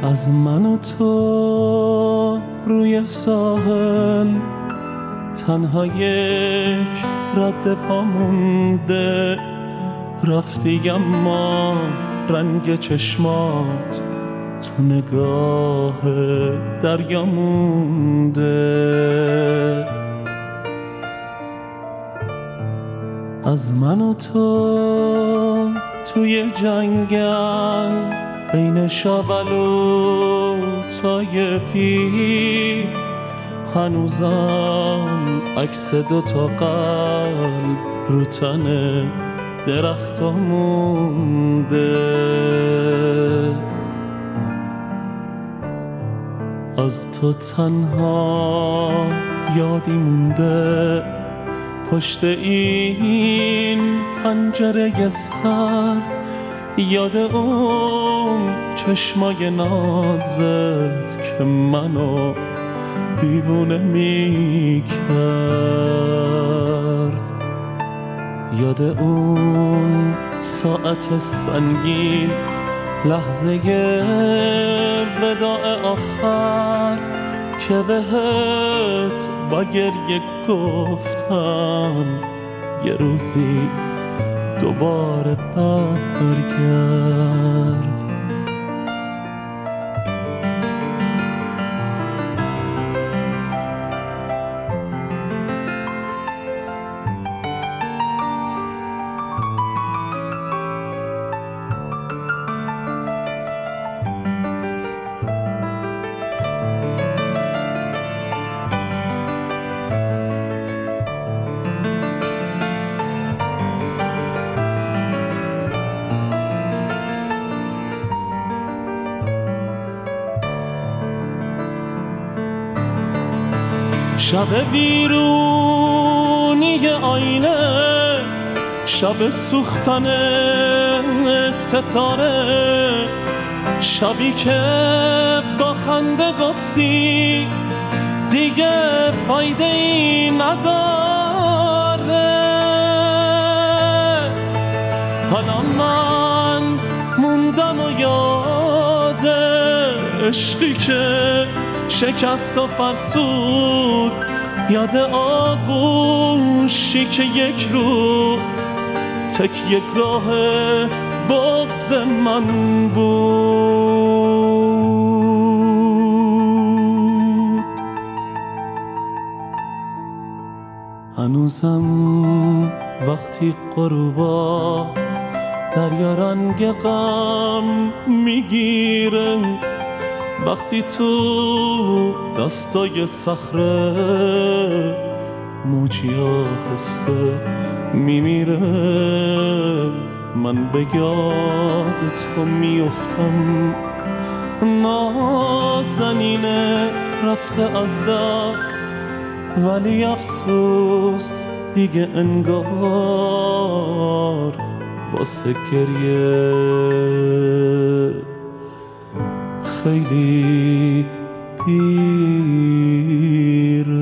از من و تو روی ساحل تنها یک رد پا مونده، رفتی اما رنگ چشمات تو نگاه دریا مونده. از من و تو توی جنگل بین شابلوتای پی، هنوزم عکس دوتا قلب رو تن درختا مونده. از تو تنها یادی مونده پشت این پنجره سرد، یاد اون چشمای نازت که منو دیوونه میکرد، یاد اون ساعت سنگین، لحظه وداع آخر که بهت با گریه گفتم یه روزی دوباره برگرد. شب ویرونی آینه، شب سوختن ستاره، شبی که با خنده گفتی دیگه فایده ای نداره. حالا من موندم و یاد عشقی که شکست و فرسود، یاد آغوشی که یک روز تکیه گاه بغض من بود. هنوزم وقتی غروبا دریا رنگ غم میگیره، وقتی تو دستای صخره موجی آهسته میمیره، من به یاد تو میفتم. نازنینه رفته از دست ولی افسوس دیگه انگار واسه گریه خیلی دیر.